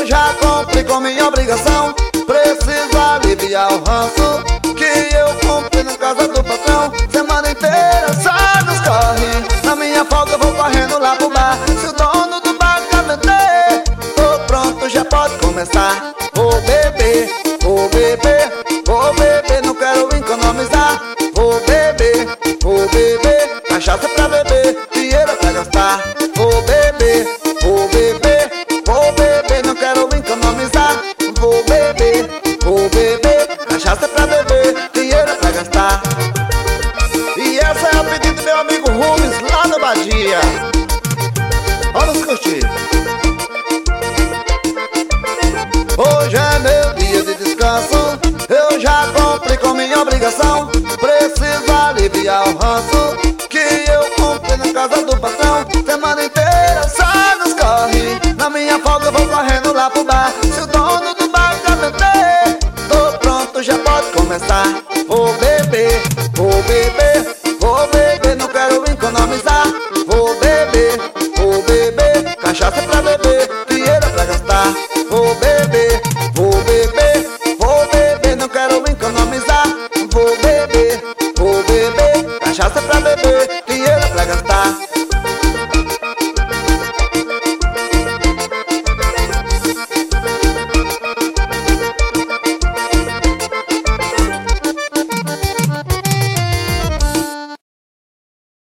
Eu já cumpri com minha obrigação, preciso aliviar o ranço que eu cumpri na casa do patrão. Semana inteira só nos corre, na minha folga eu vou correndo lá pro bar. Se o dono do bar quer vender, tô pronto, já pode começar. Vou beber, vou beber, vou beber, não quero economizar. Vou beber, cachaça pra beber, dinheiro pra gastar. Vou beber, vou beber, vou beber, não quero economizar. Vou beber, cachaça pra beber, dinheiro pra gastar. E essa é a pedido do meu amigo Rubens, lá no Badia. Vamos curtir. Hoje é meu dia de descanso, eu já cumpri com minha obrigação. Preciso aliviar o ranço que eu cumpri na casa do patrão. Semana inteira só nos corre, na minha folga eu vou correndo lá pro bar. Se o dono do bar quer vender, tô pronto, já pode começar.